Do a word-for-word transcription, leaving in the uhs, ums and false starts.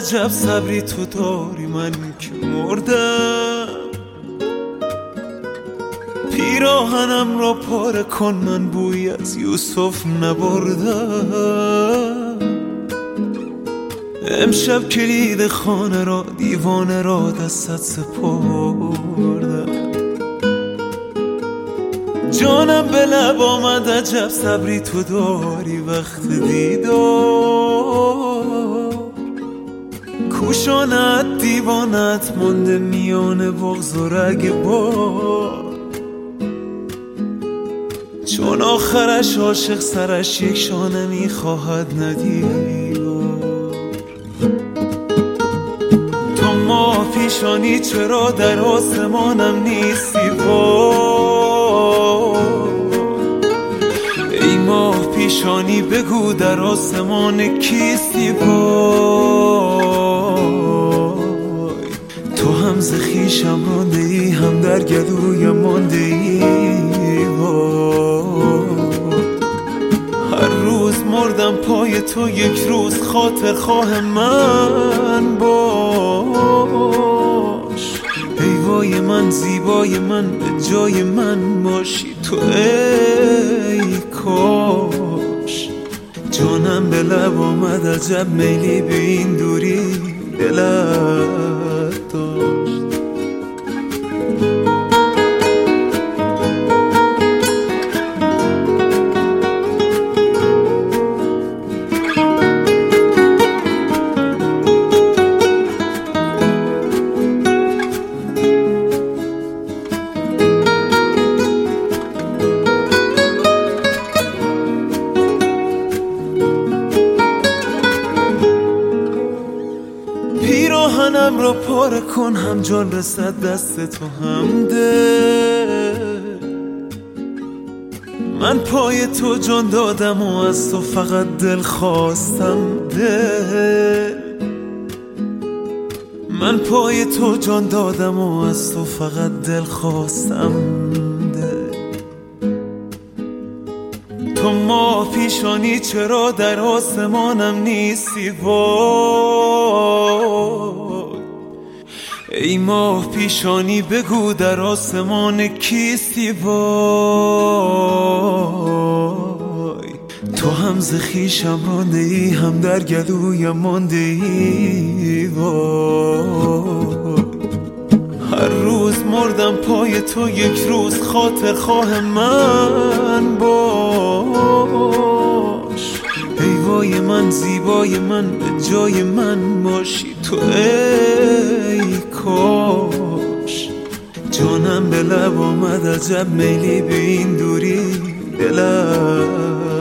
عجب صبری تو داری، من که مردم. پیراهنم را پاره کن، من بوی از یوسف نبردم. امشب کلید خانه را، دیوانه را دستت سپردم. جانم به لب آمد عجب صبری تو داری وقت دیدار. کوشانت دیوانت مانده میان بغض و رگبار. چون آخرش عاشق سرش یک شانه میخواهد ندیدار. تو ماه پیشانی چرا در آسمانم نیستی وای. ای ماه پیشانی بگو در آسمان کیستی وای. تو هم ز خویشم مانده ای، هم در گلویم مانده ای وای. هر روز مردم پای تو، یک روز خاطر خواه من باش. ای وای من زیبای من، به جای من باشی تو ای کاش. جانم به لب آمد عجب میلی به این دوری دلت داشت. پیراهنم را پاره کن، هم جان رسد دست تو هم ده. من پای تو جان دادم و از تو فقط دل خواستم ده. من پای تو جان دادم و از تو فقط دل خواستم ده. تو ماه پیشانی چرا در آسمانم نیستی وای. ای ماه پیشانی بگو در آسمان کیستی وای. تو هم ز خویشم مانده ای، هم در گلویم مانده ای وای. هر روز مردم پای تو، یک روز خاطر خواه من باش. ای وای من زیبای من، به جای من باشی تو ای کاش. جانم به لب آمد عجب میلی به این دوری دلت